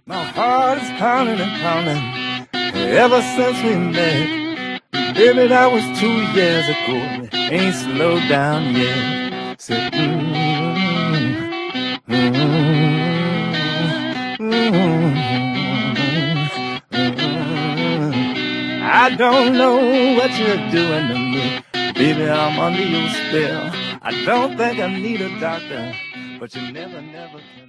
My heart is pounding and pounding ever since we met. Baby, that was 2 years ago. Ain't slowed down yet. Said, I don't know what you're doing to me. Baby, I'm under your spell. I don't think I need a doctor, but you never can.